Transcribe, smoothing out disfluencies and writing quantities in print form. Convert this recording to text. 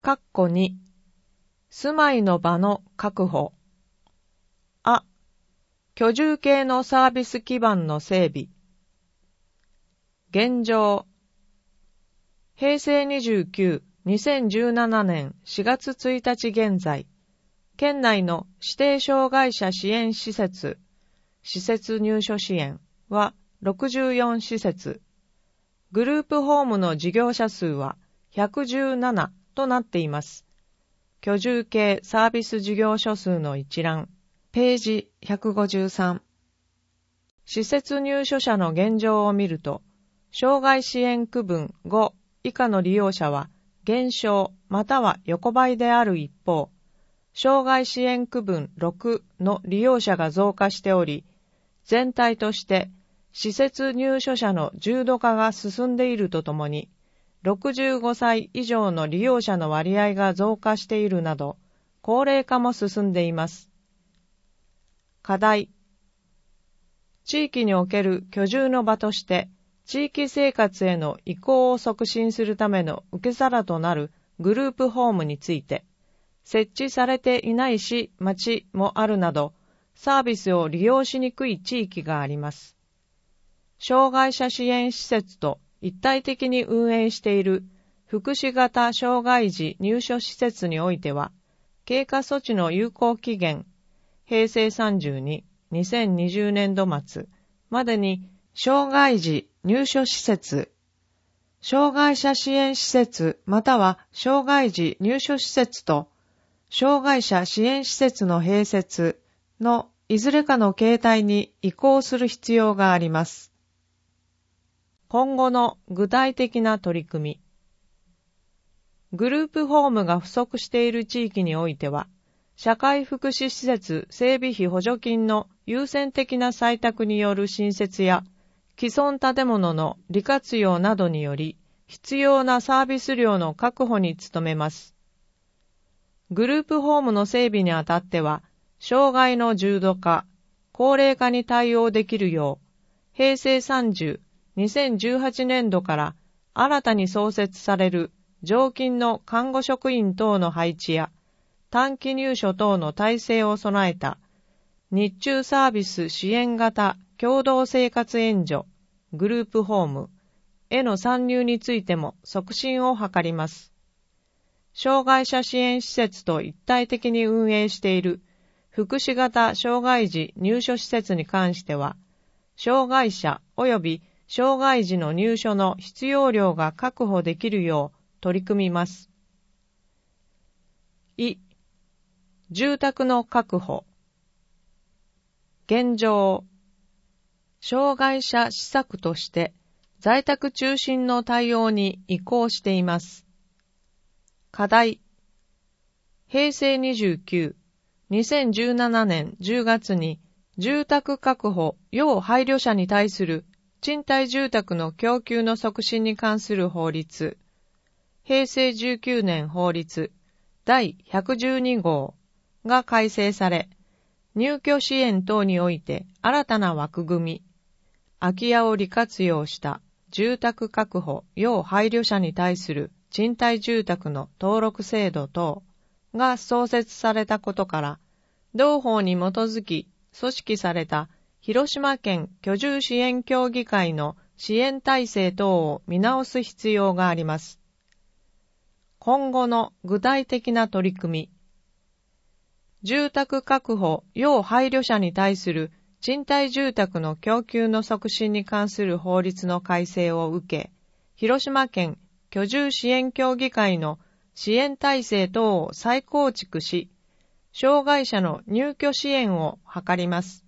2、住まいの場の確保。居住系のサービス基盤の整備。現状。平成29、2017年4月1日現在、県内の指定障害者支援施設、施設入所支援は64施設、グループホームの事業者数は117となっています。居住系サービス事業所数の一覧、ページ153。施設入所者の現状を見ると、障害支援区分5以下の利用者は減少または横ばいである一方、障害支援区分6の利用者が増加しており、全体として施設入所者の重度化が進んでいるとともに、65歳以上の利用者の割合が増加しているなど、高齢化も進んでいます。課題。地域における居住の場として、地域生活への移行を促進するための受け皿となるグループホームについて、設置されていない市、町もあるなど、サービスを利用しにくい地域があります。障害者支援施設と一体的に運営している福祉型障害児入所施設においては、経過措置の有効期限、平成32、2020年度末までに障害児入所施設、障害者支援施設または障害児入所施設と障害者支援施設の併設のいずれかの形態に移行する必要があります。今後の具体的な取り組み。グループホームが不足している地域においては、社会福祉施設整備費補助金の優先的な採択による新設や、既存建物の利活用などにより、必要なサービス量の確保に努めます。グループホームの整備にあたっては、障害の重度化、高齢化に対応できるよう、平成30、2018年度から新たに創設される常勤の看護職員等の配置や、短期入所等の体制を備えた日中サービス支援型共同生活援助グループホームへの参入についても促進を図ります。障害者支援施設と一体的に運営している福祉型障害児入所施設に関しては、障害者及び障害児の入所の必要量が確保できるよう取り組みます。住宅の確保。現状。障害者施策として在宅中心の対応に移行しています。課題。平成29、2017年10月に住宅確保要配慮者に対する賃貸住宅の供給の促進に関する法律、平成19年法律第112号が改正され、入居支援等において新たな枠組み、空き家を利活用した住宅確保要配慮者に対する賃貸住宅の登録制度等が創設されたことから、同法に基づき組織された広島県居住支援協議会の支援体制等を見直す必要があります。今後の具体的な取り組み。住宅確保要配慮者に対する賃貸住宅の供給の促進に関する法律の改正を受け、広島県居住支援協議会の支援体制等を再構築し、障害者の入居支援を図ります。